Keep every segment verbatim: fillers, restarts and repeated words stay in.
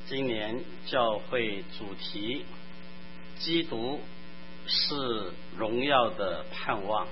今年教会主题，基督是荣耀的盼望。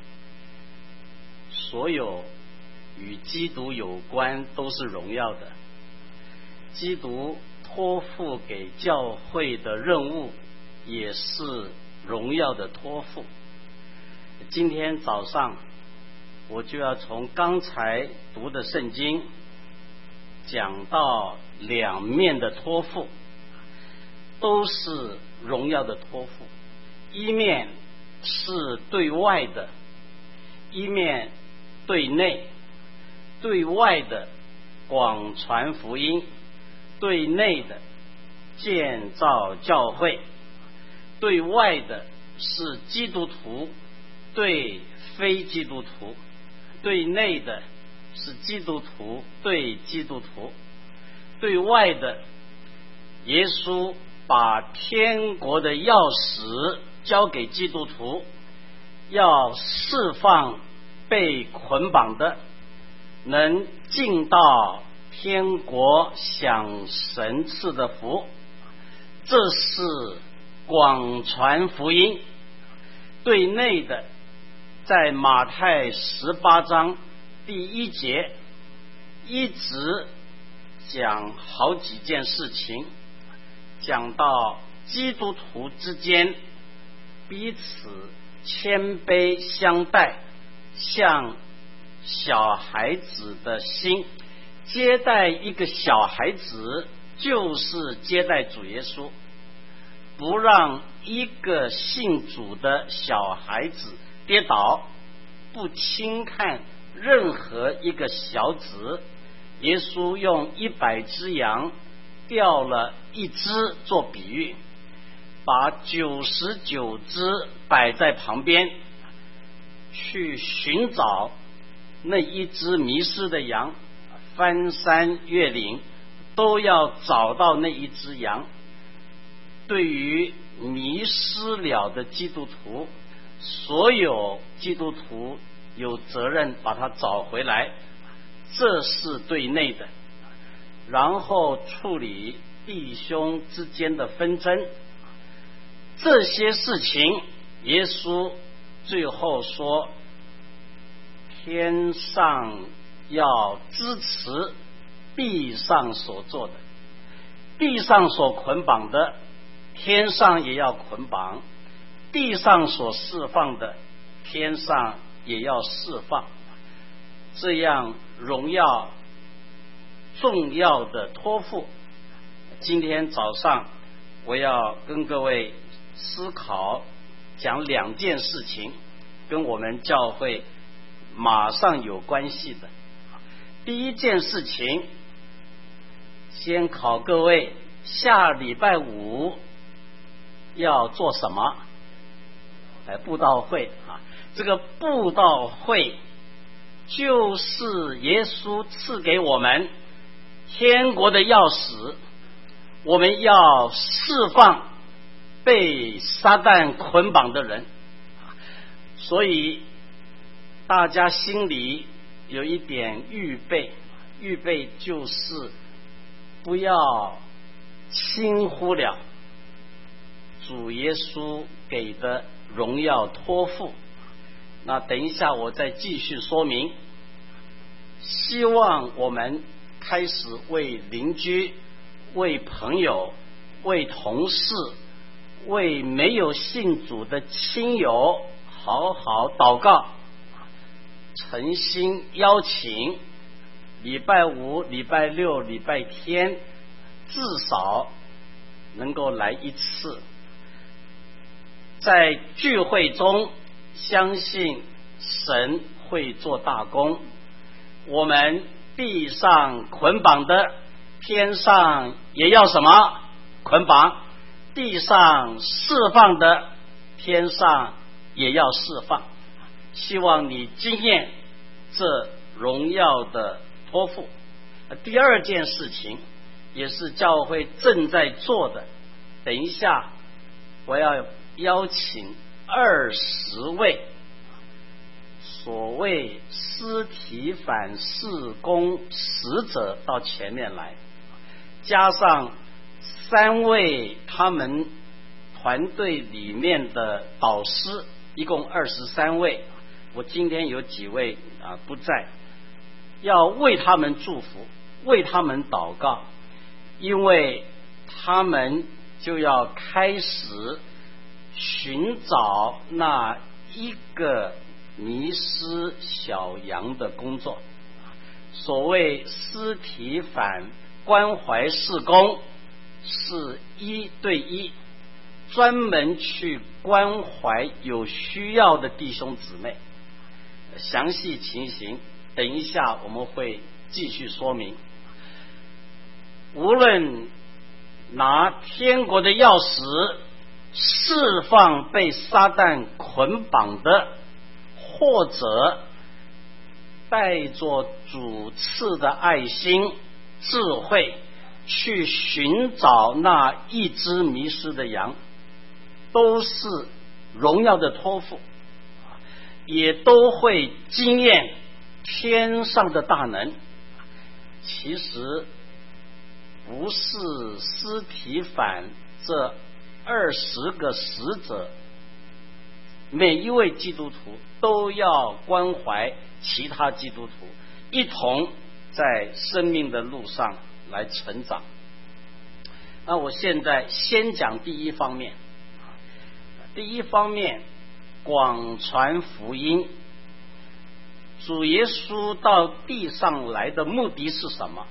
所有与基督有关都是荣耀的。基督托付给教会的任务也是荣耀的托付。今天早上我就要从刚才读的圣经讲到两面的托付，都是荣耀的托付。一面是对外的，一面对内。对外的广传福音，对内的建造教会。对外的是基督徒对非基督徒，对内的是基督徒对基督徒。对外的，耶稣把天国的钥匙交给基督徒，要释放被捆绑的，能进到天国享神赐的福。这是广传福音。对内的，在马太十八章第一节一直讲好几件事情，讲到基督徒之间彼此谦卑相待，像小孩子的心。接待一个小孩子就是接待主耶稣，不让一个信主的小孩子跌倒，不轻看任何一个小子。耶稣用一百只羊掉了一只做比喻，把九十九只摆在旁边，去寻找那一只迷失的羊，翻山越岭都要找到那一只羊。对于迷失了的基督徒，所有基督徒有责任把它找回来，这是对内的。然后处理弟兄之间的纷争，这些事情耶稣最后说，天上要支持地上所做的，地上所捆绑的天上也要捆绑，地上所释放的天上也要释放。这样荣耀重要的托付，今天早上我要跟各位思考讲两件事情，跟我们教会马上有关系的。第一件事情，先考各位，下礼拜五要做什么？来布道会啊！这个布道会就是耶稣赐给我们天国的钥匙，我们要释放被撒旦捆绑的人。所以大家心里有一点预备，预备就是不要轻忽了主耶稣给的荣耀托付。那等一下我再继续说明。希望我们开始为邻居、为朋友、为同事、为没有信主的亲友好好祷告，诚心邀请礼拜五、礼拜六、礼拜天至少能够来一次。在聚会中相信神会做大功，我们地上捆绑的天上也要什么捆绑，地上释放的天上也要释放。希望你经验这荣耀的托付。第二件事情也是教会正在做的，等一下我要邀请二十位所谓司提反事工使者到前面来。 加上三位他们团队里面的导师，一共二十三位。我今天有几位啊不在，要为他们祝福，为他们祷告，因为他们就要开始寻找那一个迷失小羊的工作。所谓司提反关怀事工，是一对一，专门去关怀有需要的弟兄姊妹。详细情形等一下我们会继续说明。无论拿天国的钥匙释放被撒旦捆绑的，或者带着主赐的爱心智慧去寻找那一只迷失的羊，都是荣耀的托付，也都会经验天上的大能。其实不是司提反这二十个使者每一位基督徒都要关怀其他基督徒，一同在生命的路上来成长。那我现在先讲第一方面。第一方面，广传福音。主耶稣到地上来的目的是什么？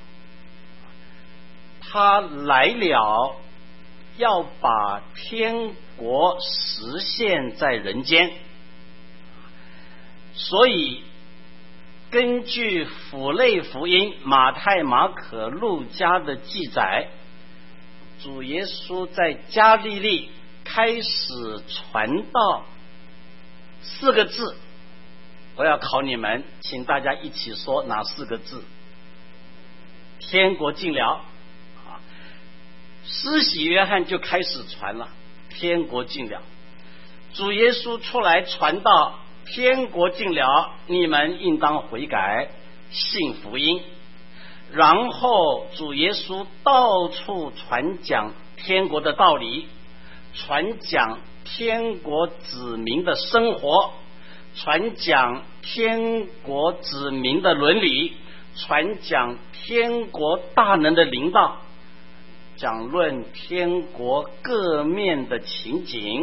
他来了，要把天国实现在人间。所以根据符类福音马太、马可、路加的记载，主耶稣在加利利开始传道。四个字，我要考你们，请大家一起说哪四个字？天国近了。施洗约翰就开始传了，天国近了。主耶稣出来传道，天国近了，你们应当悔改，信福音。然后主耶稣到处传讲天国的道理，传讲天国子民的生活，传讲天国子民的伦理，传讲天国大能的领导，讲论天国各面的情景。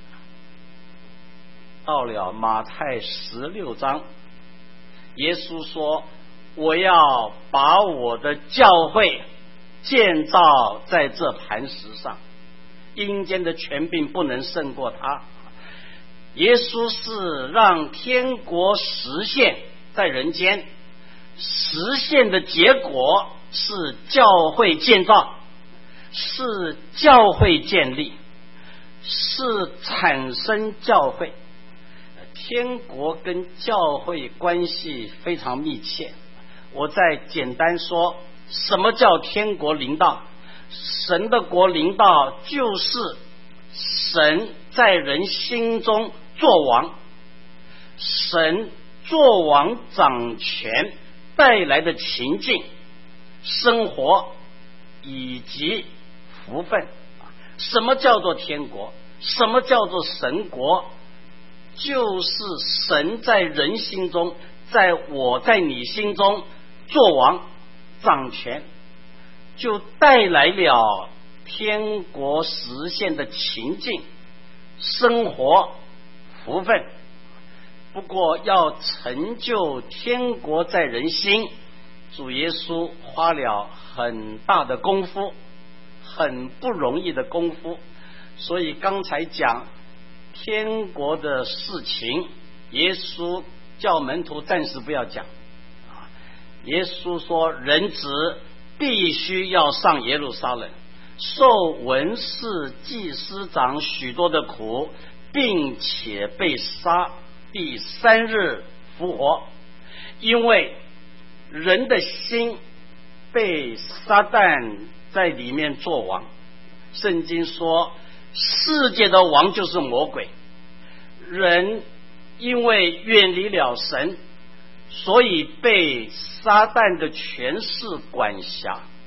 到了马太十六章，耶稣说，我要把我的教会建造在这磐石上，阴间的权柄不能胜过他。耶稣是让天国实现在人间，实现的结果是教会建造，是教会建立，是产生教会。天国跟教会关系非常密切。我再简单说，什么叫天国临到？神的国临到，就是神在人心中作王，神作王掌权带来的情境、生活以及福分。什么叫做天国？什么叫做神国？就是神在人心中，在我在你心中作王掌权，就带来了天国实现的情境、生活福分。不过要成就天国在人心，主耶稣花了很大的功夫，很不容易的功夫。所以刚才讲天国的事情，耶稣叫门徒暂时不要讲。耶稣说，人子必须要上耶路撒冷，受文士祭司长许多的苦，并且被杀，第三日复活。因为人的心被撒旦在里面作王。圣经说，世界的王就是魔鬼。人因为远离了神，所以被撒旦的权势管辖，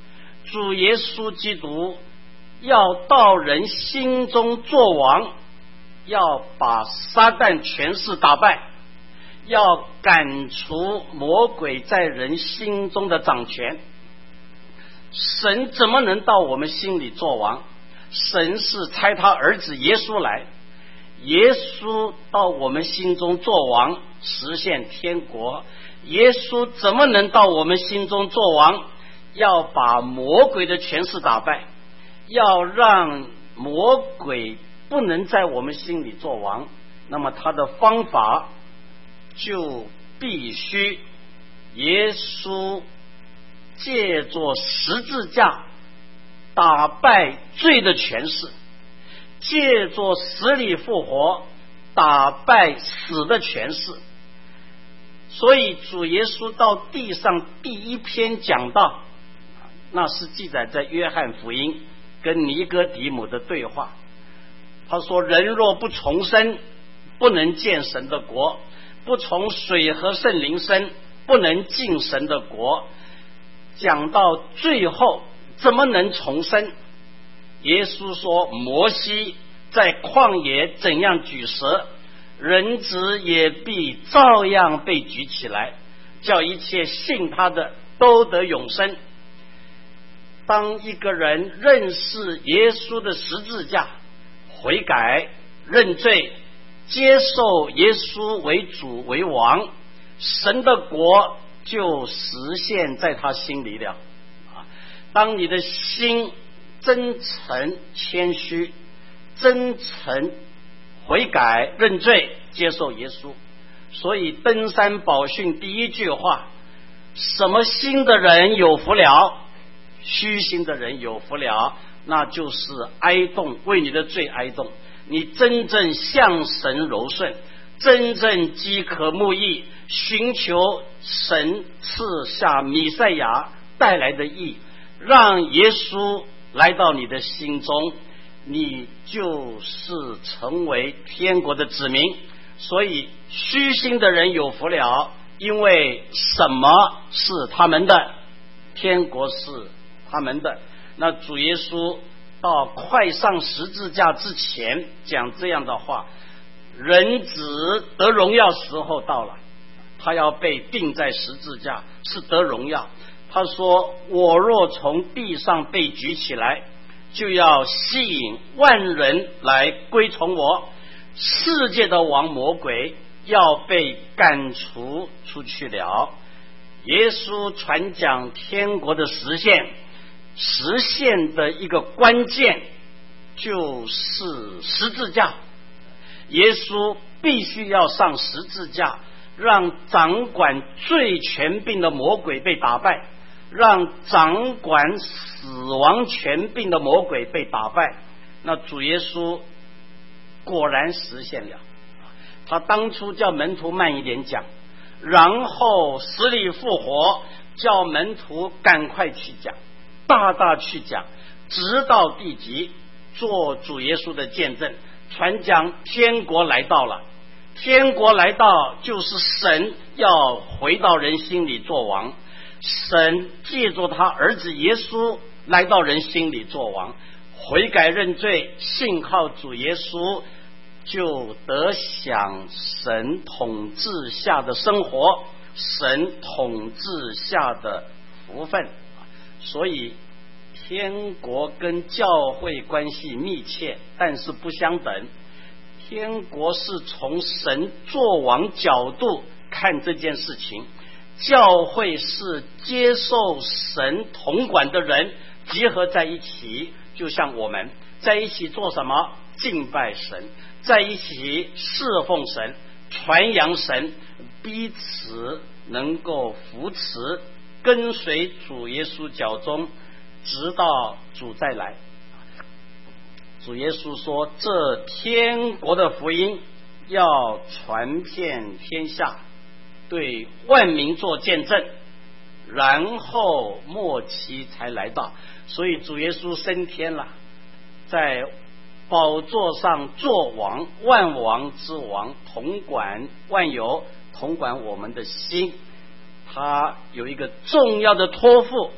主耶稣基督要到人心中作王，要把撒旦权势打败，要赶除魔鬼在人心中的掌权。神怎么能到我们心里作王？神是差他儿子耶稣来，耶稣到我们心中作王，实现天国。耶稣怎么能到我们心中作王？要把魔鬼的权势打败，要让魔鬼不能在我们心里作王。那么他的方法就必须耶稣借着十字架打败罪的权势，借着死里复活打败死的权势。所以主耶稣到地上第一篇讲道，那是记载在约翰福音跟尼哥底母的对话。他说，人若不重生，不能见神的国，不从水和圣灵生，不能进神的国。讲到最后怎么能重生？耶稣说，摩西在旷野怎样举蛇，人子也必照样被举起来，叫一切信他的都得永生。当一个人认识耶稣的十字架，悔改认罪，接受耶稣为主为王，神的国就实现在他心里了。当你的心真诚谦虚，真诚悔改认罪，接受耶稣。所以登山宝训第一句话，什么心的人有福了？虚心的人有福了，那就是哀痛，为你的罪哀痛。你真正向神柔顺，真正饥渴慕义，寻求神赐下弥赛亚带来的义，让耶稣来到你的心中，你就是成为天国的子民。所以虚心的人有福了，因为什么是他们的？天国是他们的。那主耶稣到快上十字架之前讲这样的话，人子得荣耀时候到了，他要被钉在十字架，是得荣耀。他说，我若从地上被举起来，就要吸引万人来归从我，世界的王魔鬼要被赶除出去了。耶稣传讲天国的实现，实现的一个关键就是十字架。耶稣必须要上十字架，让掌管罪权柄的魔鬼被打败，让掌管死亡权柄的魔鬼被打败。那主耶稣果然实现了。他当初叫门徒慢一点讲，然后死里复活，叫门徒赶快去讲，大大去讲，直到地极，做主耶稣的见证，传讲天国来到了。天国来到就是神要回到人心里做王，神借助他儿子耶稣来到人心里做王，悔改认罪，信靠主耶稣，就得享神统治下的生活，神统治下的福分。所以天国跟教会关系密切，但是不相等。天国是从神作王角度看这件事情，教会是接受神统管的人集合在一起，就像我们在一起做什么？敬拜神，在一起侍奉神，传扬神，彼此能够扶持跟随主耶稣脚中，直到主再来。主耶稣说，这天国的福音要传遍天下，对万民做见证，然后末期才来到。所以主耶稣升天了，在宝座上作王，万王之王，统管万有，统管我们的心。他有一个重要的托付，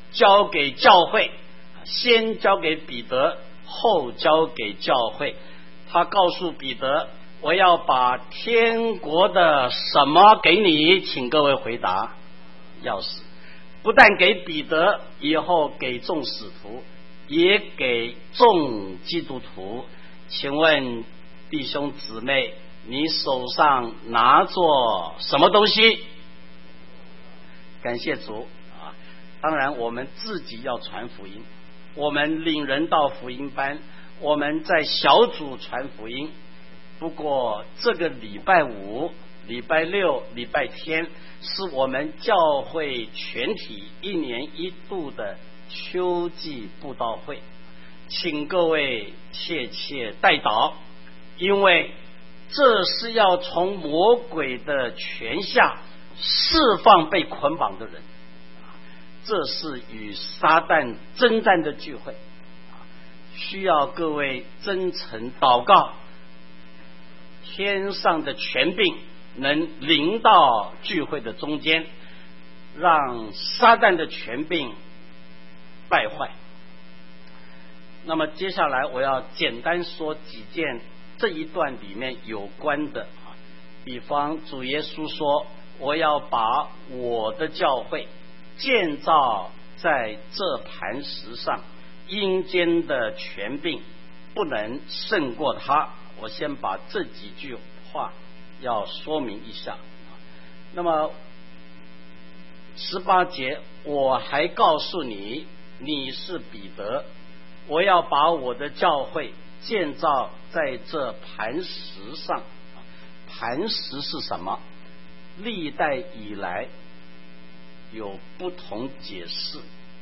交给教会，先交给彼得，后交给教会。他告诉彼得，我要把天国的什么给你？请各位回答。钥匙。不但给彼得，以后给众使徒，也给众基督徒。请问弟兄姊妹，你手上拿着什么东西？感谢主啊！当然我们自己要传福音，我们领人到福音班，我们在小组传福音。不过这个礼拜五、礼拜六、礼拜天是我们教会全体一年一度的秋季布道会，请各位切切代祷，因为这是要从魔鬼的权下释放被捆绑的人，这是与撒旦征战的聚会，需要各位真诚祷告，天上的权柄能临到聚会的中间，让撒旦的权柄败坏。那么接下来我要简单说几件这一段里面有关的，比方主耶稣说，我要把我的教会建造在这磐石上，阴间的权柄不能胜过他。我先把这几句话要说明一下。那么十八节，我还告诉你，你是彼得，我要把我的教会建造在这磐石上。磐石是什么？历代以来有不同解释，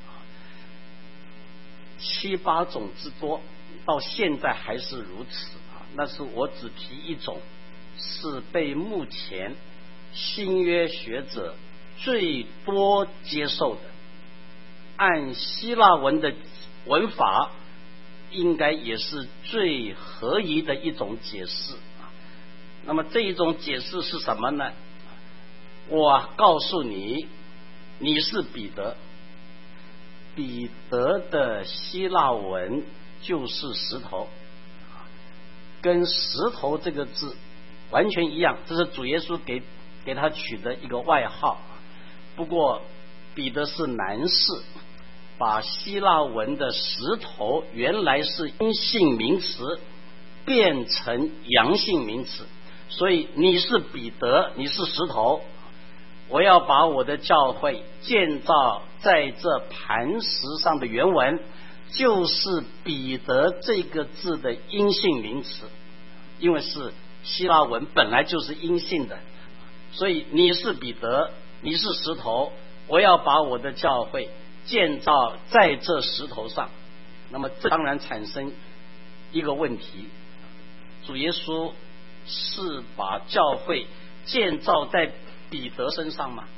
七八种之多，到现在还是如此。那是我只提一种，是被目前新约学者最多接受的，按希腊文的文法应该也是最合宜的一种解释。那么这一种解释是什么呢？我告诉你，你是彼得。彼得的希腊文就是石头，跟石头这个字完全一样，这是主耶稣给给他取的一个外号。不过彼得是男士，把希腊文的石头原来是阴性名词变成阳性名词，所以你是彼得，你是石头，我要把我的教会建造在这磐石上的原文就是彼得这个字的阴性名词，因为是希腊文本来就是阴性的，所以你是彼得，你是石头，我要把我的教会建造在这石头上。那么这当然产生一个问题，主耶稣是把教会建造在彼得身上吗？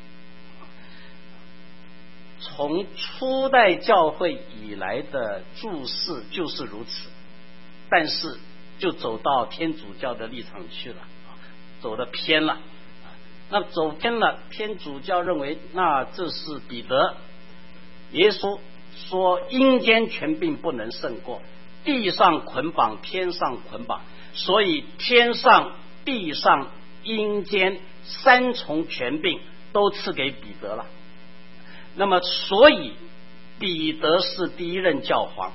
从初代教会以来的注释就是如此，但是就走到天主教的立场去了，走得偏了。那走偏了，天主教认为那这是彼得。耶稣说阴间权柄不能胜过，地上捆绑，天上捆绑，所以天上、地上、阴间三重权柄都赐给彼得了。那么所以彼得是第一任教皇，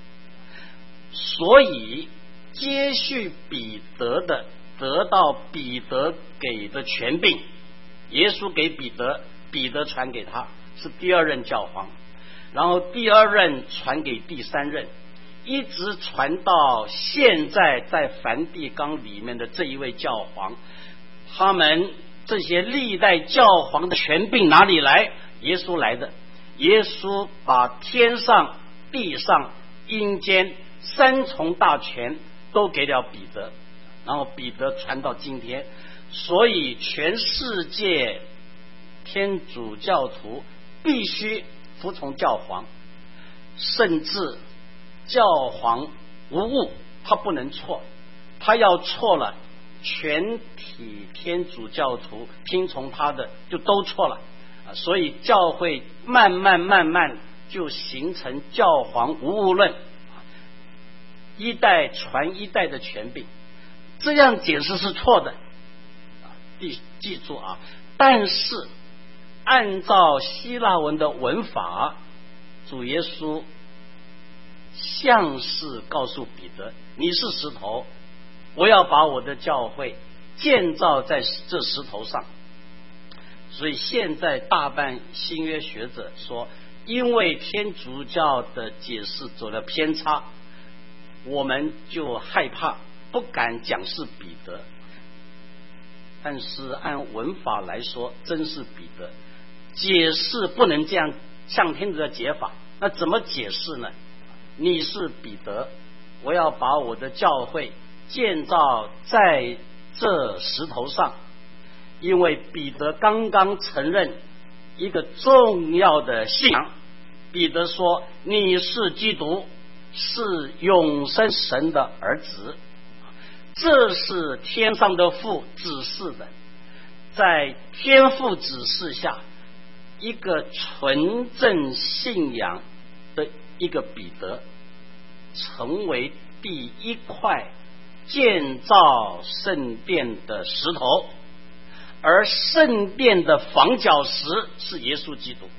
所以接续彼得的得到彼得给的权柄，耶稣给彼得，彼得传给他，是第二任教皇，然后第二任传给第三任，一直传到现在在梵蒂冈里面的这一位教皇。他们这些历代教皇的权柄哪里来？耶稣来的。耶稣把天上、地上、阴间三重大权都给了彼得，然后彼得传到今天。所以全世界天主教徒必须服从教皇，甚至教皇无误，他不能错，他要错了，全体天主教徒听从他的就都错了。 所以教会慢慢慢慢就形成教皇无误论，一代传一代的权柄。这样解释是错的，记记住啊！但是按照希腊文的文法，主耶稣像是告诉彼得：你是石头，我要把我的教会建造在这石头上。所以现在大半新约学者说，因为天主教的解释走了偏差，我们就害怕，不敢讲是彼得。但是按文法来说，真是彼得。解释不能这样像天主的解法，那怎么解释呢？你是彼得，我要把我的教会建造在这石头上。因为彼得刚刚承认一个重要的信仰，彼得说：你是基督，是永生神的儿子。这是天上的父指示的，在天父指示下，一个纯正信仰的一个彼得，成为第一块建造圣殿的石头。而圣殿的房角石是耶稣基督。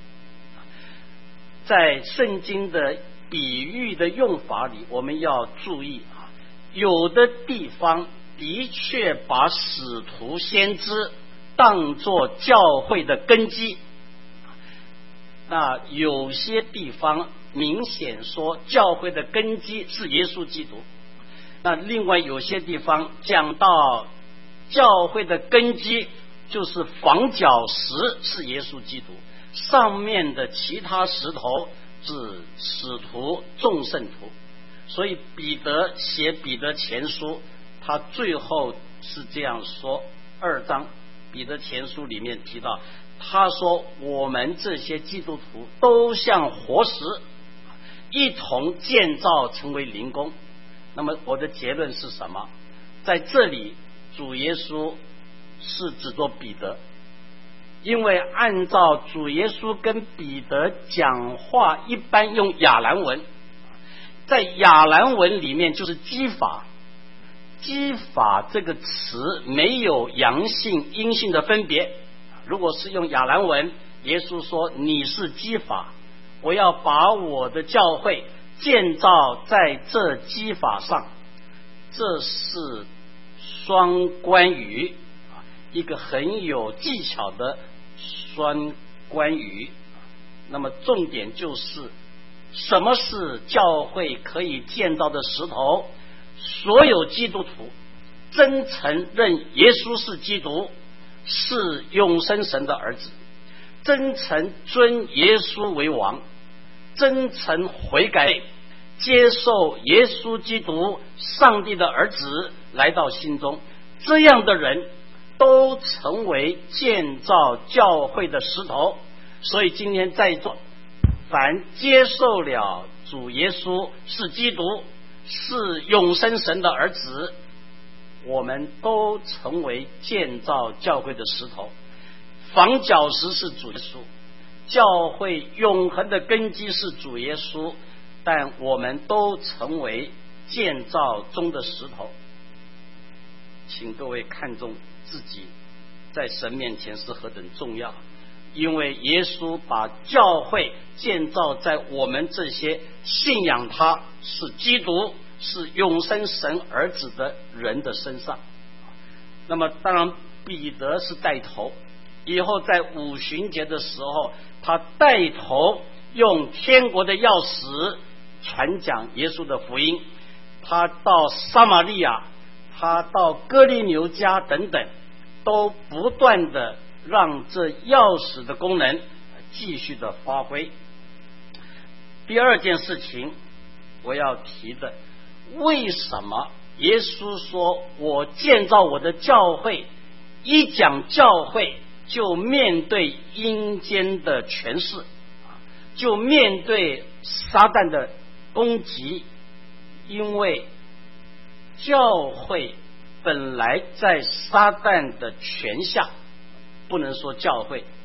在圣经的比喻的用法里，我们要注意啊，有的地方的确把使徒先知当作教会的根基，那有些地方明显说教会的根基是耶稣基督，那另外有些地方讲到教会的根基就是房角石是耶稣基督，上面的其他石头是使徒众圣徒。所以彼得写彼得前书，他最后是这样说，二章彼得前书里面提到，他说我们这些基督徒都像活石，一同建造成为灵宫。那么我的结论是什么？在这里主耶稣是指作彼得，因为按照主耶稣跟彼得讲话一般用亚兰文，在亚兰文里面就是基法，基法这个词没有阳性阴性的分别。如果是用亚兰文，耶稣说你是基法，我要把我的教会建造在这基法上，这是双关语，一个很有技巧的双关语。那么重点就是什么是教会可以建造的石头？所有基督徒真承认耶稣是基督，是永生神的儿子，真诚尊耶稣为王，真诚悔改，接受耶稣基督上帝的儿子来到心中，这样的人都成为建造教会的石头。所以今天在座凡接受了主耶稣是基督，是永生神的儿子，我们都成为建造教会的石头。房角石是主耶稣，教会永恒的根基是主耶稣，但我们都成为建造中的石头。请各位看重自己在神面前是何等重要，因为耶稣把教会建造在我们这些信仰他是基督是永生神儿子的人的身上。那么当然彼得是带头，以后在五旬节的时候，他带头用天国的钥匙传讲耶稣的福音，他到撒玛利亚，他到哥利牛家等等，都不断的让这钥匙的功能继续的发挥。第二件事情我要提的，为什么耶稣说我建造我的教会，一讲教会就面对阴间的权势，就面对撒旦的攻击？因为教会本来在撒旦的权下，不能说教会，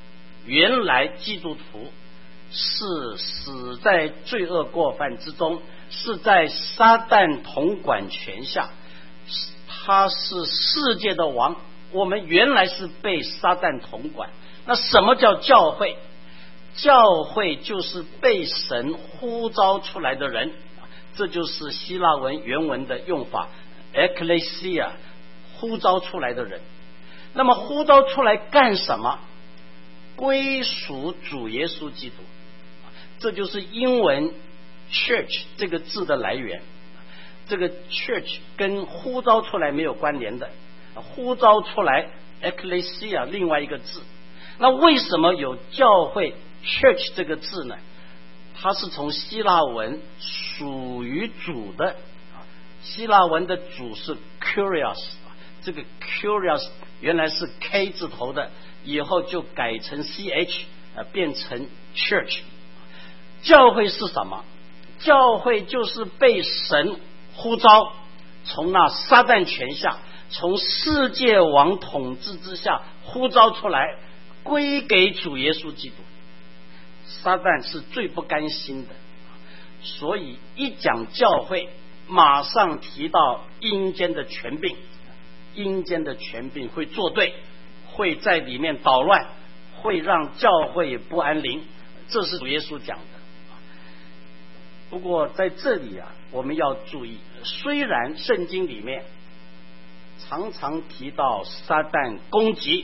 原来基督徒是死在罪恶过犯之中，是在撒旦统管权下，他是世界的王，我们原来是被撒旦统管。那什么叫教会？教会就是被神呼召出来的人，这就是希腊文原文的用法 Ekklesia， 呼召出来的人。那么呼召出来干什么？归属主耶稣基督，这就是英文 church 这个字的来源。这个 church 跟呼召出来没有关联的，呼召出来 Ekklesia 另外一个字。那为什么有教会 church 这个字呢？它是从希腊文属于主的，希腊文的主是 Kurios， 这个 Kurios 原来是 K 字头的，以后就改成 C H， 变成 church。 教会是什么？教会就是被神呼召，从那撒旦权下，从世界王统治之下呼召出来，归给主耶稣基督。撒旦是最不甘心的，所以一讲教会马上提到阴间的权柄，阴间的权柄会作对，会在里面捣乱，会让教会不安宁，这是主耶稣讲的。不过在这里啊，我们要注意，虽然圣经里面常常提到撒旦攻击，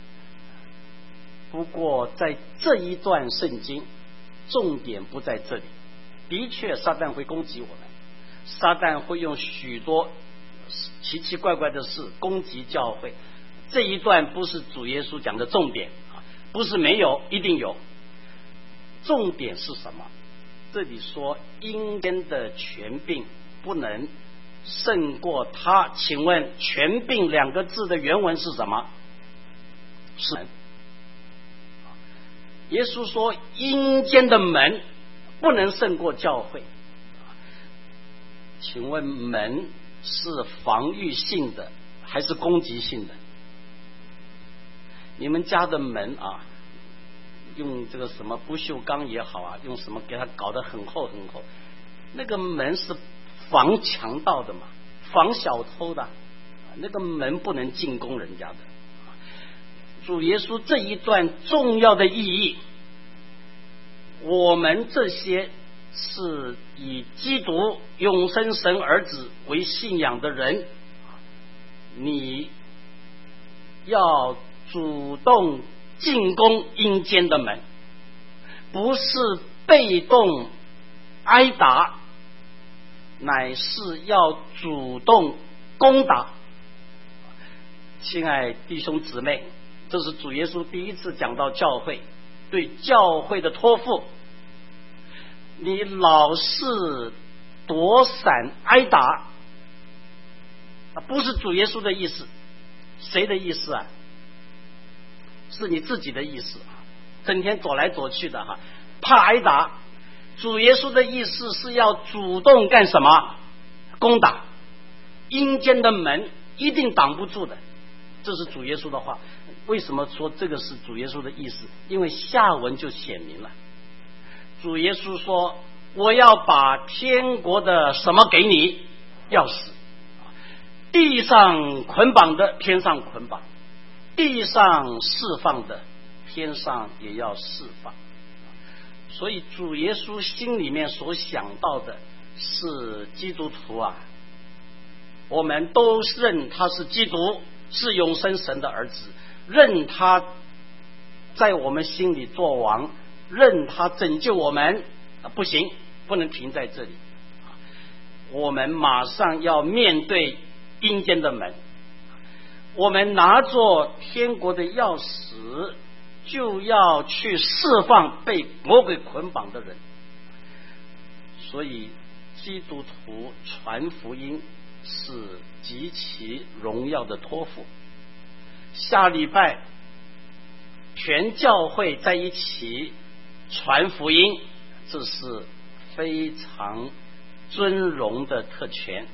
不过在这一段圣经重点不在这里。的确撒旦会攻击我们，撒旦会用许多奇奇怪怪的事攻击教会，这一段不是主耶稣讲的重点，不是没有，一定有。重点是什么？这里说阴间的权柄不能胜过他，请问权柄两个字的原文是什么？是门。耶稣说阴间的门不能胜过教会，请问门是防御性的还是攻击性的？你们家的门啊，用这个什么不锈钢也好啊，用什么给它搞得很厚很厚，那个门是防强盗的嘛，防小偷的，那个门不能进攻人家的。主耶稣这一段重要的意义，我们这些是以基督永生神儿子为信仰的人，你要主动进攻阴间的门，不是被动挨打，乃是要主动攻打。亲爱弟兄姊妹，这是主耶稣第一次讲到教会，对教会的托付。你老是躲闪挨打，不是主耶稣的意思，谁的意思啊？是你自己的意思，整天躲来躲去的哈，怕挨打。主耶稣的意思是要主动干什么？攻打阴间的门，一定挡不住的。这是主耶稣的话。为什么说这个是主耶稣的意思？因为下文就显明了。主耶稣说，我要把天国的什么给你？钥匙。地上捆绑的天上捆绑，地上释放的天上也要释放。所以主耶稣心里面所想到的是基督徒啊，我们都认他是基督，是永生神的儿子，认他在我们心里做王，认他拯救我们。不行，不能停在这里，我们马上要面对阴间的门，我们拿着天国的钥匙，就要去释放被魔鬼捆绑的人。所以基督徒传福音是极其荣耀的托付。下礼拜全教会在一起传福音，这是非常尊荣的特权。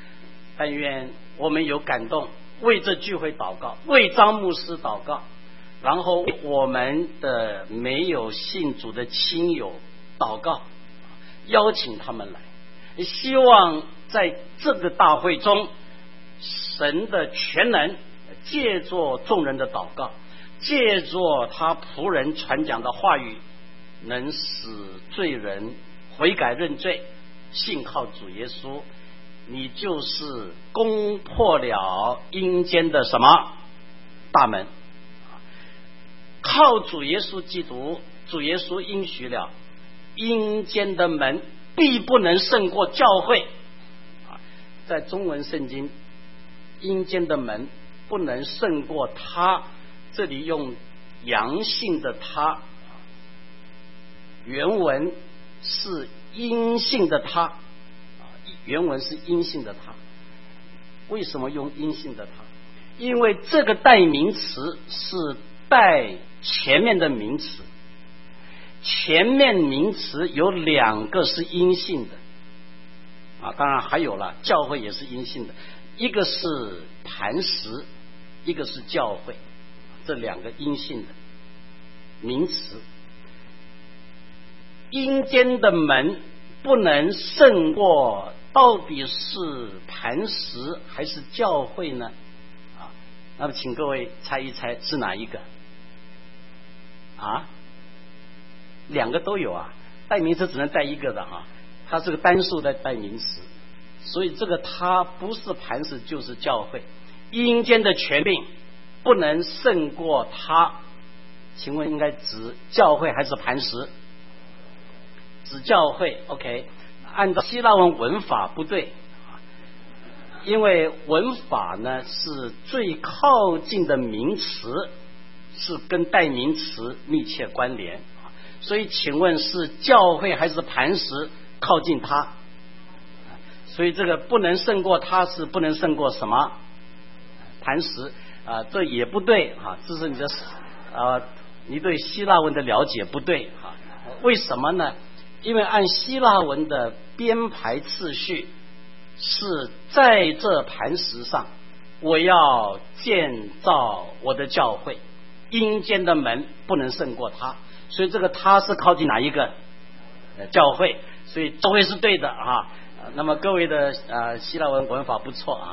但愿我们有感动，为这聚会祷告，为张牧师祷告， 然后我们的没有信主的亲友祷告，邀请他们来，希望在这个大会中，神的全能借着众人的祷告，借着他仆人传讲的话语，能使罪人悔改认罪，信靠主耶稣，你就是攻破了阴间的什么大门。靠主耶稣基督，主耶稣应许了，阴间的门必不能胜过教会。在中文圣经，阴间的门不能胜过他，这里用阳性的他，原文是阴性的他，原文是阴性的他。为什么用阴性的他？因为这个代名词是带前面的名词，前面名词有两个是阴性的啊，当然还有了教会也是阴性的，一个是磐石，一个是教会，这两个阴性的名词。阴间的门不能胜过，到底是磐石还是教会呢？啊，那么请各位猜一猜是哪一个？啊，两个都有啊，代名词只能带一个的哈、啊，它是个单数的代名词，所以这个它不是磐石就是教会。阴间的权柄不能胜过它，请问应该指教会还是磐石？指教会。 OK， 按照希腊文文法不对，因为文法呢是最靠近的名词是跟代名词密切关联，所以请问是教会还是磐石靠近它？所以这个不能胜过它是不能胜过什么？磐石啊，这也不对啊，这是你的啊，你对希腊文的了解不对啊？为什么呢？因为按希腊文的编排次序是在这磐石上，我要建造我的教会，阴间的门不能胜过它，所以这个它是靠近哪一个？教会，所以教会是对的啊。那么各位的呃希腊文文法不错啊。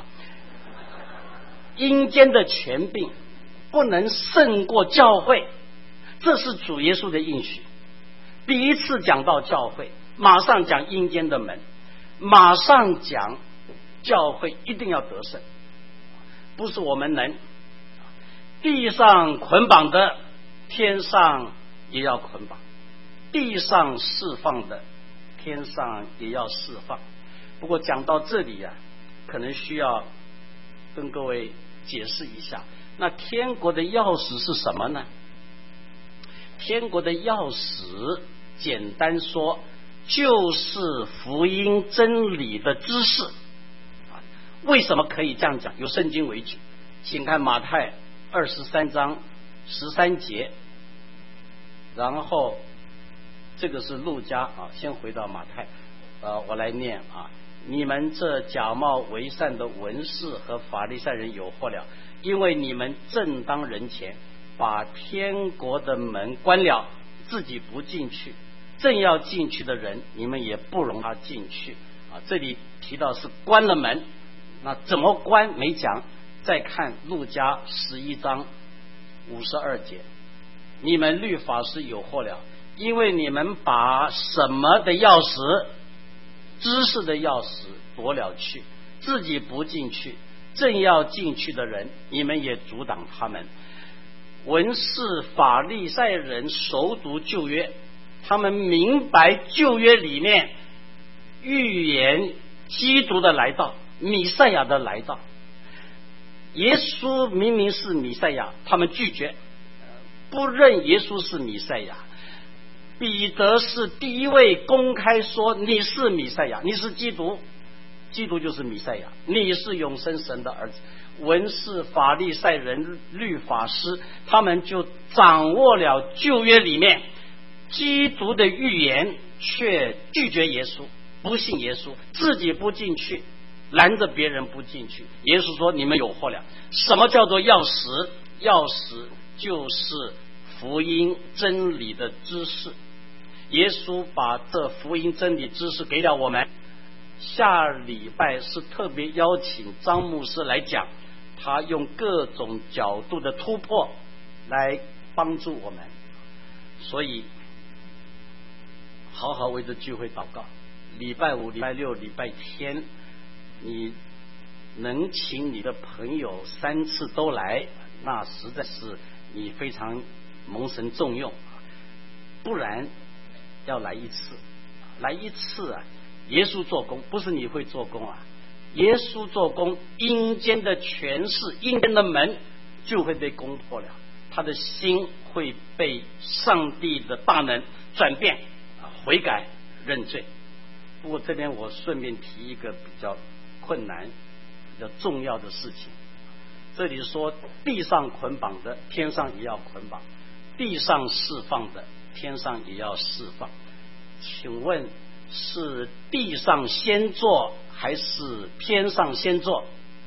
阴间的权柄不能胜过教会，这是主耶稣的应许。第一次讲到教会，马上讲阴间的门，马上讲教会一定要得胜，不是我们能。地上捆绑的，天上也要捆绑；地上释放的，天上也要释放。不过讲到这里啊，可能需要跟各位解释一下，那天国的钥匙是什么呢？天国的钥匙简单说就是福音真理的知识。为什么可以这样讲？有圣经为据，请看马太二十三章十三节，然后这个是路加啊，先回到马太，呃，我来念啊。你们这假冒为善的文士和法利赛人有祸了，因为你们正当人前把天国的门关了，自己不进去，正要进去的人你们也不容他进去啊。这里提到是关了门，那怎么关没讲，再看路加十一章五十二节，你们律法师有祸了，因为你们把什么的钥匙？知识的钥匙夺了去，自己不进去，正要进去的人你们也阻挡他们。文士法利赛人熟读旧约，他们明白旧约里面预言基督的来到，弥赛亚的来到。耶稣明明是弥赛亚，他们拒绝，不认耶稣是弥赛亚。彼得是第一位公开说你是弥赛亚，你是基督，基督就是弥赛亚，你是永生神的儿子。文士法利赛人律法师他们就掌握了旧约里面基督的预言，却拒绝耶稣，不信耶稣，自己不进去，拦着别人不进去。耶稣说你们有祸了。什么叫做钥匙？钥匙就是福音真理的知识。耶稣把这福音真理知识给了我们。下礼拜是特别邀请张牧师来讲，他用各种角度的突破来帮助我们。所以好好为这聚会祷告。礼拜五、礼拜六、礼拜天，你能请你的朋友三次都来，那实在是你非常蒙神重用。不然要来一次，来一次啊！耶稣做工，不是你会做工啊！耶稣做工，阴间的权势、阴间的门就会被攻破了，他的心会被上帝的大能转变、悔改、认罪。不过这边我顺便提一个比较困难、比较重要的事情。这里说地上捆绑的，天上也要捆绑；地上释放的，天上也要释放。请问是地上先做还是天上先做？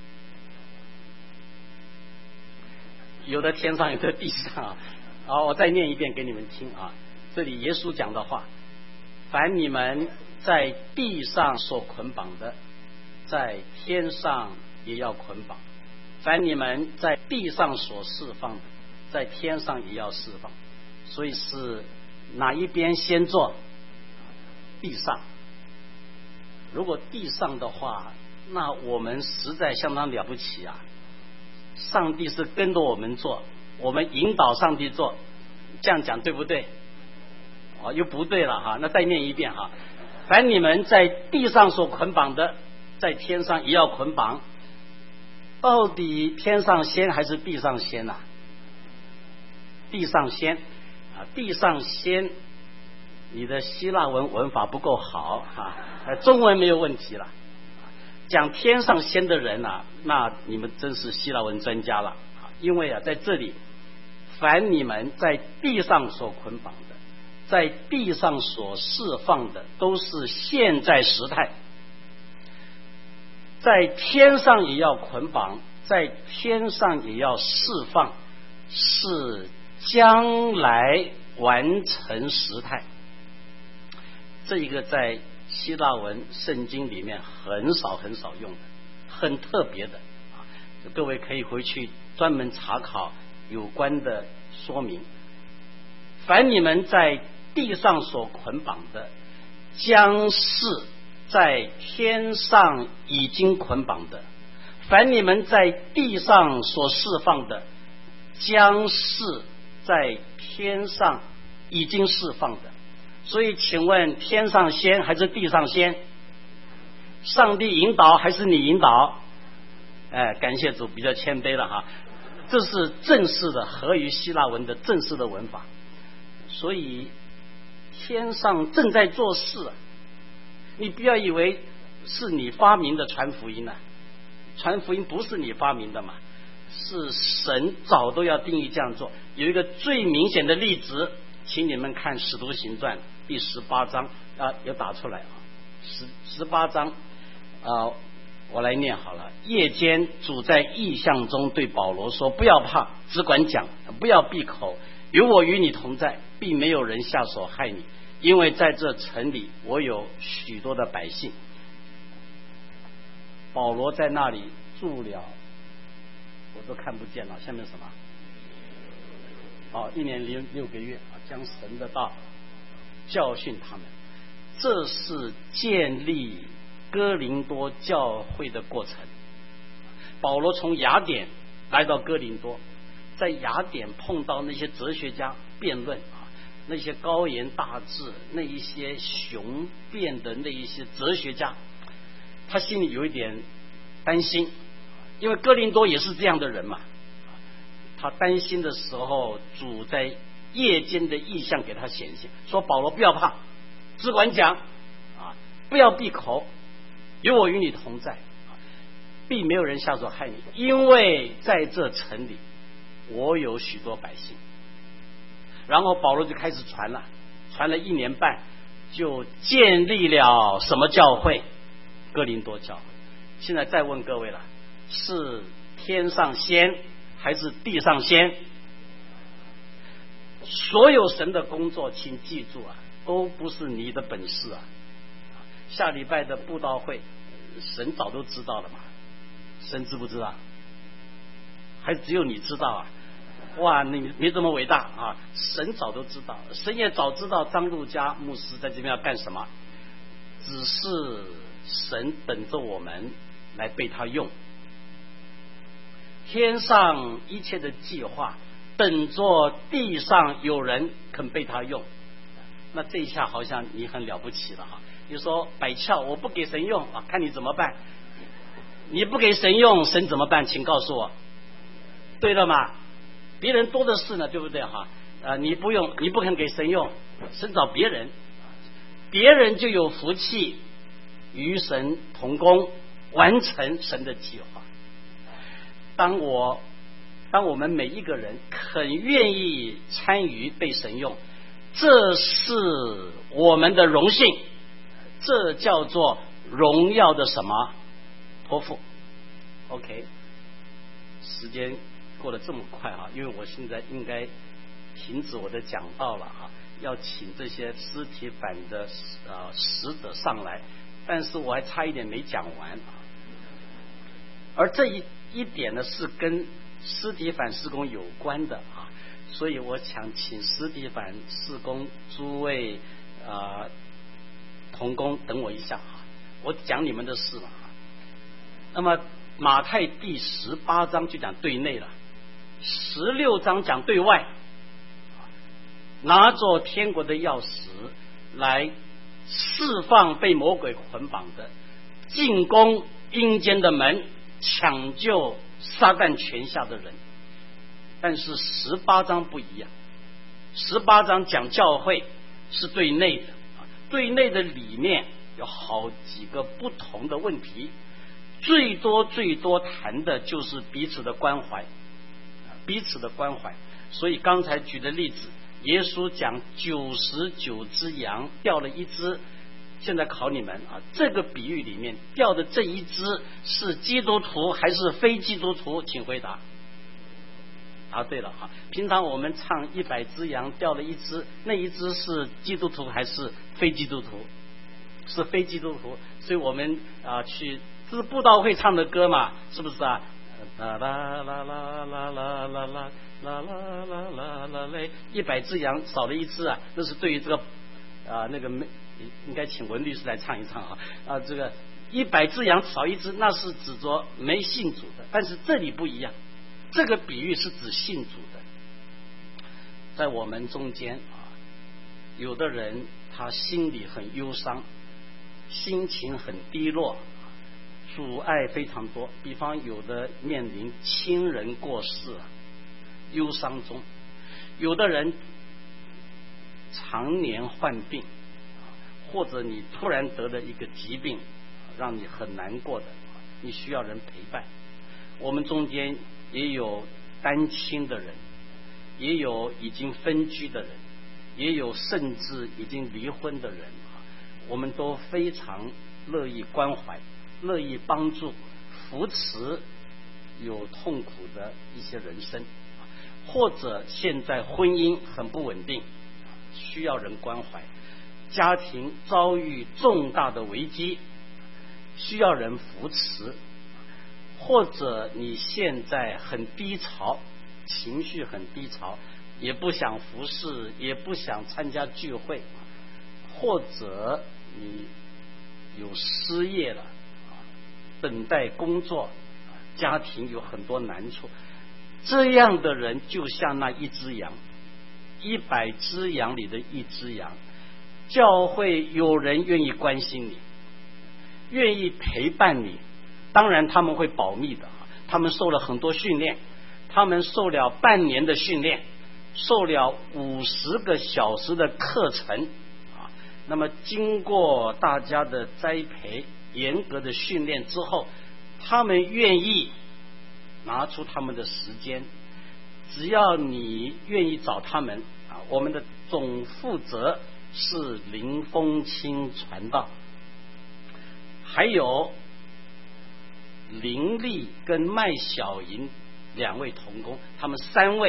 有的天上，有的地上啊。好，我再念一遍给你们听啊。这里耶稣讲的话：凡你们在地上所捆绑的，在天上也要捆绑；凡你们在地上所释放的，在天上也要释放。所以是哪一边先做？地上。如果地上的话，那我们实在相当了不起啊！上帝是跟着我们做，我们引导上帝做，这样讲对不对？哦，又不对了哈。那再念一遍哈：凡你们在地上所捆绑的，在天上也要捆绑。到底天上先还是地上先啊？地上先啊，地上先。你的希腊文文法不够好哈，中文没有问题了。讲天上先的人啊，那你们真是希腊文专家了。因为啊，在这里，凡你们在地上所捆绑的，在地上所释放的，都是现在时态；在天上也要捆绑，在天上也要释放，是将来完成时态。这一个在希腊文圣经里面很少很少用的，很特别的啊！各位可以回去专门查考有关的说明。凡你们在地上所捆绑的，将是在天上已经捆绑的；凡你们在地上所释放的，将是在天上已经释放的。所以请问天上先还是地上先？上帝引导还是你引导？哎，感谢主，比较谦卑了哈。这是正式的，合于希腊文的正式的文法。所以天上正在做事啊，你不要以为是你发明的传福音啊，传福音不是你发明的嘛，是神早都要定义这样做。有一个最明显的例子，请你们看《使徒行传》第十八章啊，有打出来啊，十十八章啊，我来念好了。夜间，主在异象中对保罗说：“不要怕，只管讲，不要闭口，有我与你同在，并没有人下手害你，因为在这城里我有许多的百姓。”保罗在那里住了，我都看不见了。下面什么？哦，一年零六个月啊，将神的道教训他们。这是建立哥林多教会的过程。保罗从雅典来到哥林多，在雅典碰到那些哲学家辩论啊，那些高言大志、那一些雄辩的那一些哲学家，他心里有一点担心，因为哥林多也是这样的人嘛。他担心的时候，主在夜间的异象给他显现，说：“保罗不要怕，只管讲啊，不要闭口，有我与你同在，并没有人下手害你，因为在这城里我有许多百姓。”然后保罗就开始传了，传了一年半，就建立了什么教会？哥林多教会。现在再问各位了，是天上先还是地上先？ 所有神的工作，请记住啊，都不是你的本事啊。下礼拜的布道会，神早都知道了嘛，神知不知道？还只有你知道啊？哇，你没这么伟大啊！神早都知道，神也早知道张路加牧师在这边要干什么，只是神等着我们来被他用。天上一切的计划，等着地上有人肯被他用。那这一下好像你很了不起了哈！你说百窍我不给神用啊，看你怎么办？你不给神用，神怎么办？请告诉我。对了嘛？别人多的是呢，对不对哈？呃，你不用，你不肯给神用，神找别人，别人就有福气，与神同工，完成神的计划。当我，当我们每一个人肯愿意参与被神用，这是我们的荣幸，这叫做荣耀的什么托付 ？OK， 时间过得这么快啊，因为我现在应该停止我的讲道了啊，要请这些肢体版的呃使者上来，但是我还差一点没讲完啊。而这一一点呢，是跟肢体版事工有关的啊，所以我想请肢体版事工诸位啊、呃、同工等我一下啊，我讲你们的事了啊。那么马太第十八章就讲对内了。十六章讲对外，拿着天国的钥匙来释放被魔鬼捆绑的，进攻阴间的门，抢救撒旦权下的人。但是十八章不一样，十八章讲教会是对内的，对内的里面有好几个不同的问题，最多最多谈的就是彼此的关怀。彼此的关怀，所以刚才举的例子，耶稣讲九十九只羊掉了一只，现在考你们啊，这个比喻里面掉的这一只是基督徒还是非基督徒？请回答。啊，对了啊，平常我们唱一百只羊掉了一只，那一只是基督徒还是非基督徒？是非基督徒，所以我们啊去，这是布道会唱的歌嘛，是不是啊？啦啦啦啦啦啦啦啦啦啦啦啦啦嘞！一百只羊少了一只啊，那是对于这个啊那个没应该请文律师来唱一唱啊啊这个一百只羊少一只，那是指着没信主的，但是这里不一样，这个比喻是指信主的。在我们中间啊，有的人他心里很忧伤，心情很低落。阻碍非常多，比方有的面临亲人过世，忧伤中；有的人常年患病，或者你突然得了一个疾病，让你很难过的，你需要人陪伴。我们中间也有单亲的人，也有已经分居的人，也有甚至已经离婚的人，我们都非常乐意关怀，乐意帮助扶持有痛苦的一些人生，或者现在婚姻很不稳定，需要人关怀，家庭遭遇重大的危机，需要人扶持，或者你现在很低潮，情绪很低潮，也不想服侍，也不想参加聚会，或者你有失业了，等待工作，家庭有很多难处，这样的人就像那一只羊，一百只羊里的一只羊，教会有人愿意关心你，愿意陪伴你，当然他们会保密的，他们受了很多训练，他们受了半年的训练，受了五十个小时的课程啊，那么经过大家的栽培，严格的训练之后，他们愿意拿出他们的时间，只要你愿意找他们啊，我们的总负责是林风清传道，还有林丽跟麦小莹两位同工，他们三位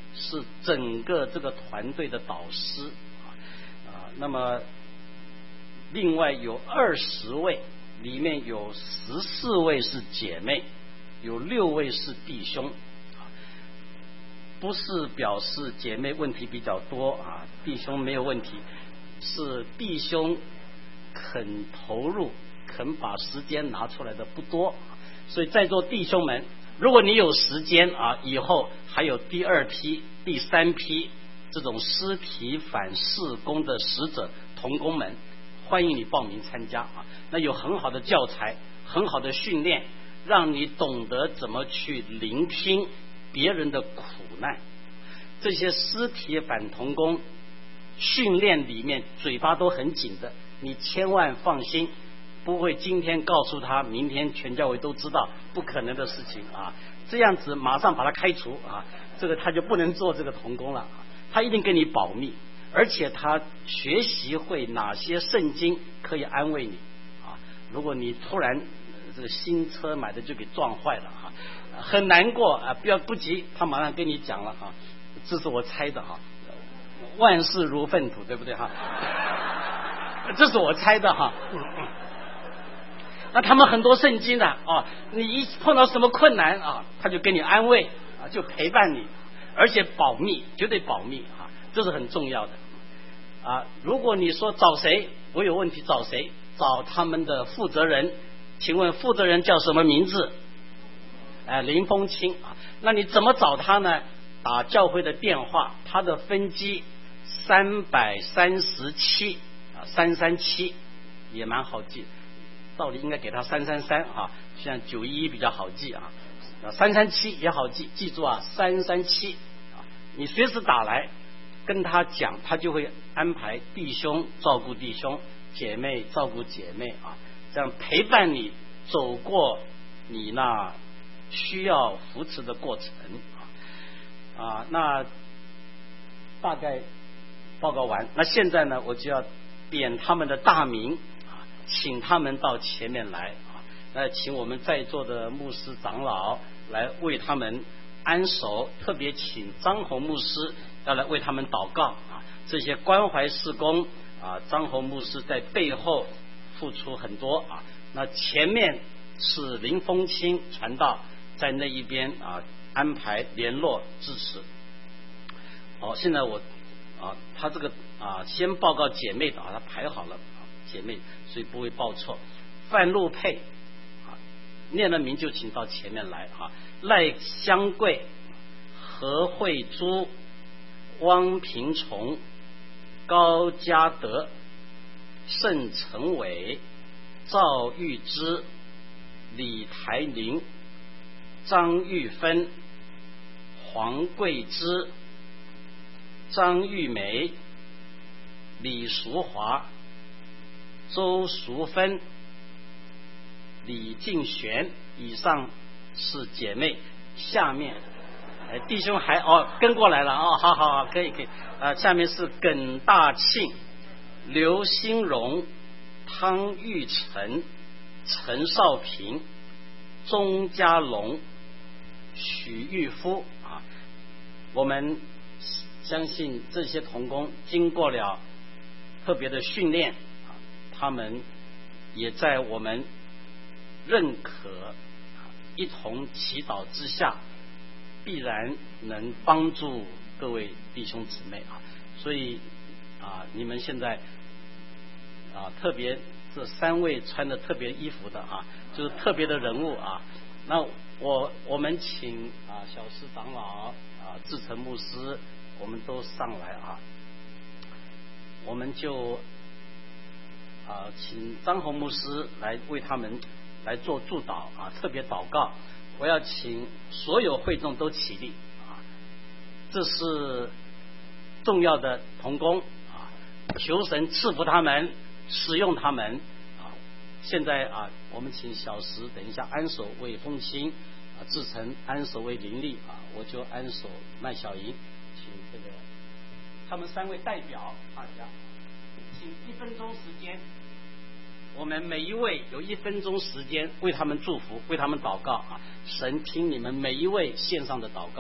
是整个这个团队的导师啊啊。那么另外有二十位，里面有十四位是姐妹，有六位是弟兄。不是表示姐妹问题比较多啊，弟兄没有问题，是弟兄肯投入、肯把时间拿出来的不多。所以在座弟兄们，如果你有时间啊，以后还有第二批、第三批这种尸体反事工的使者同工们，欢迎你报名参加啊。那有很好的教材、很好的训练，让你懂得怎么去聆听别人的苦难。这些尸体反同工训练里面嘴巴都很紧的，你千万放心，不会今天告诉他，明天全教会都知道，不可能的事情啊！这样子马上把他开除啊，这个他就不能做这个同工了。他一定跟你保密，而且他学习会哪些圣经可以安慰你啊！如果你突然这个新车买的就给撞坏了啊，很难过啊！不要不急，他马上跟你讲了啊，这是我猜的哈、啊，万事如粪土，对不对哈？这是我猜的哈。那他们很多圣经的啊，你一碰到什么困难啊，他就给你安慰啊，就陪伴你，而且保密，绝对保密啊，这是很重要的啊。如果你说找谁，我有问题找谁？找他们的负责人。请问负责人叫什么名字？哎，林峰清啊。那你怎么找他呢？打教会的电话，他的分机三百三十七啊，三三七也蛮好记。道理应该给他三三三啊，像九一一比较好记啊，三三七也好记，记住啊，三三七啊，你随时打来跟他讲，他就会安排弟兄照顾弟兄，姐妹照顾姐妹啊，这样陪伴你走过你那需要扶持的过程啊啊，那大概报告完，那现在呢，我就要点他们的大名。请他们到前面来啊！那请我们在座的牧师长老来为他们安守，特别请张宏牧师要来为他们祷告啊！这些关怀事工啊，张宏牧师在背后付出很多啊。那前面是林峰清传道在那一边啊安排联络支持。好，现在我啊，他这个啊先报告姐妹的啊，他排好了。姐妹，所以不会报错。范路佩啊，念了名就请到前面来啊。赖香贵、何慧珠、汪平崇、高嘉德、盛成伟、赵玉芝、李台玲、张玉芬、黄桂枝、张玉梅、李淑华、周淑芬、李静璇，以上是姐妹，下面呃弟兄还哦跟过来了哦，好好好，可以可以啊、呃，下面是耿大庆、刘兴荣、汤玉成、陈少平、钟家龙、许玉夫啊，我们相信这些同工经过了特别的训练。他们也在我们认可、一同祈祷之下，必然能帮助各位弟兄姊妹啊。所以啊，你们现在啊，特别这三位穿的特别衣服的啊，就是特别的人物啊。那我我们请啊小师长老啊志成牧师，我们都上来啊，我们就。啊，请张宏牧师来为他们来做祝祷啊，特别祷告。我要请所有会众都起立啊，这是重要的同工啊，求神赐福他们，使用他们啊。现在啊，我们请小石等一下安守为风清啊，志成安守为林立啊，我就安守麦小莹，请这个他们三位代表大家。请一分钟时间，我们每一位有一分钟时间为他们祝福，为他们祷告啊！神听你们每一位线上的祷告，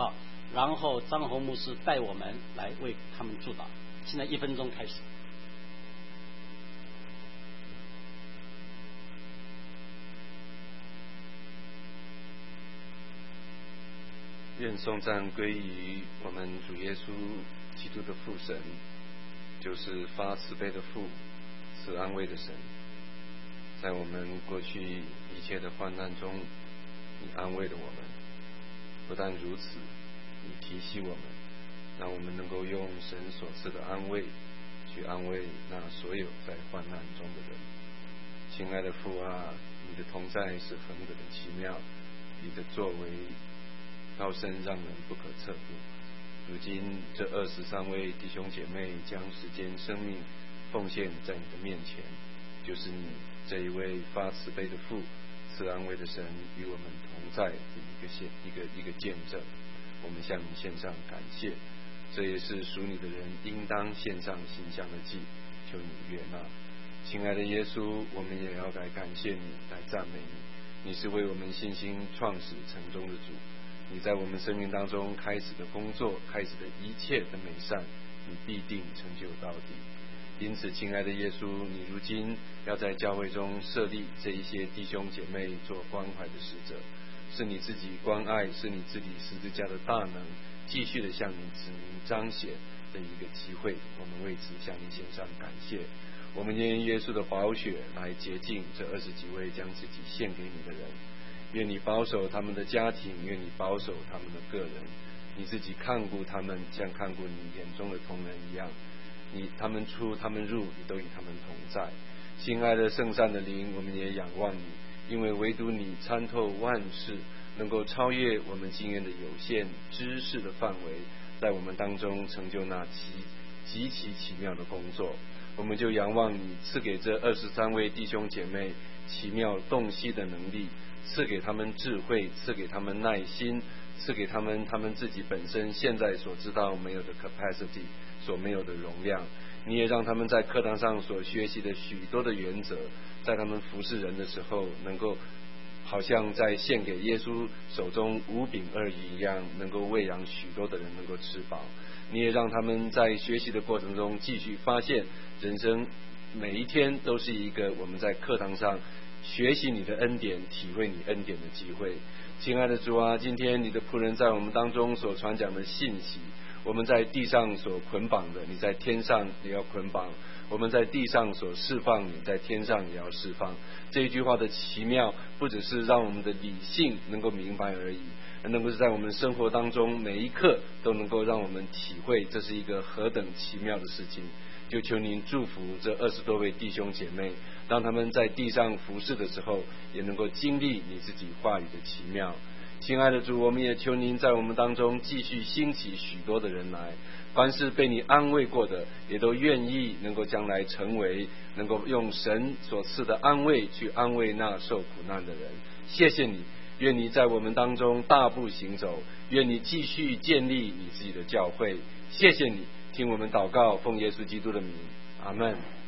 然后张宏牧师带我们来为他们祝祷。现在一分钟开始。 愿颂赞归于我们主耶稣基督的父神，就是发慈悲的父，赐安慰的神。在我们过去一切的患难中，你安慰了我们。不但如此，你提醒我们，让我们能够用神所赐的安慰去安慰那所有在患难中的人。亲爱的父啊，你的同在是何等的奇妙，你的作为高深让人不可测度。如今这二十三位弟兄姐妹将时间生命奉献在你的面前，就是你这一位发慈悲的父，赐安慰的神与我们同在的一个献一个一个见证。我们向你献上感谢，这也是属你的人应当献上馨香的祭，求你悦纳。亲爱的耶稣，我们也要来感谢你，来赞美你。你是为我们信心创始成终的主，你在我们生命当中开始的工作，开始的一切的美善，你必定成就到底。因此亲爱的耶稣，你如今要在教会中设立这一些弟兄姐妹做关怀的使者，是你自己关爱，是你自己十字架的大能继续的向你指明彰显的一个机会。我们为此向你献上感谢。我们愿耶稣的宝血来洁净这二十几位将自己献给你的人，愿你保守他们的家庭，愿你保守他们的个人，你自己看顾他们，像看顾你眼中的同人一样。你他们出他们入，你都与他们同在。亲爱的圣善的灵，我们也仰望你，因为唯独你参透万事，能够超越我们经验的有限知识的范围，在我们当中成就那极极其奇妙的工作。我们就仰望你赐给这二十三位弟兄姐妹奇妙洞悉的能力，赐给他们智慧，赐给他们耐心，赐给他们他们自己本身现在所知道没有的 capacity， 所没有的容量。你也让他们在课堂上所学习的许多的原则，在他们服侍人的时候，能够好像在献给耶稣手中五饼二鱼一样，能够喂养许多的人能够吃饱。你也让他们在学习的过程中继续发现，人生每一天都是一个我们在课堂上学习你的恩典，体会你恩典的机会。亲爱的主啊，今天你的仆人在我们当中所传讲的信息，我们在地上所捆绑的，你在天上也要捆绑；我们在地上所释放，你在天上也要释放。这一句话的奇妙，不只是让我们的理性能够明白而已，能够在我们生活当中每一刻都能够让我们体会，这是一个何等奇妙的事情。就求您祝福这二十多位弟兄姐妹，让他们在地上服侍的时候，也能够经历你自己话语的奇妙。亲爱的主，我们也求您在我们当中继续兴起许多的人来，凡是被你安慰过的，也都愿意能够将来成为能够用神所赐的安慰去安慰那受苦难的人。谢谢你，愿你在我们当中大步行走，愿你继续建立你自己的教会。谢谢你，听我们祷告，奉耶稣基督的名，阿们。